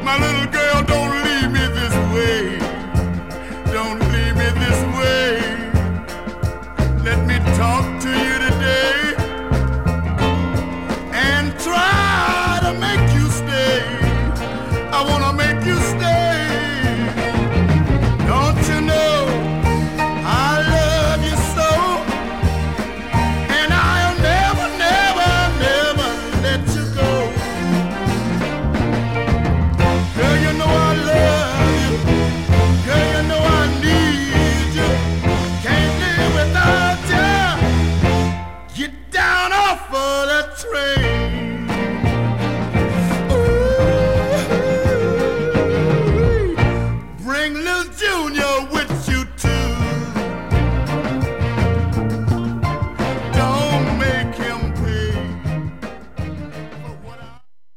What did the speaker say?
My little girl, don't leave me this way. Don't leave me this way. Let me talk to you today and try to make you stay. I wanna make you stay. Don't you know I love you so? And I'll never, never, never let you go. Girl, you know I love you. Girl, you know I need you. Can't live without you. Get down off of the train. Ooh, bring little Junior with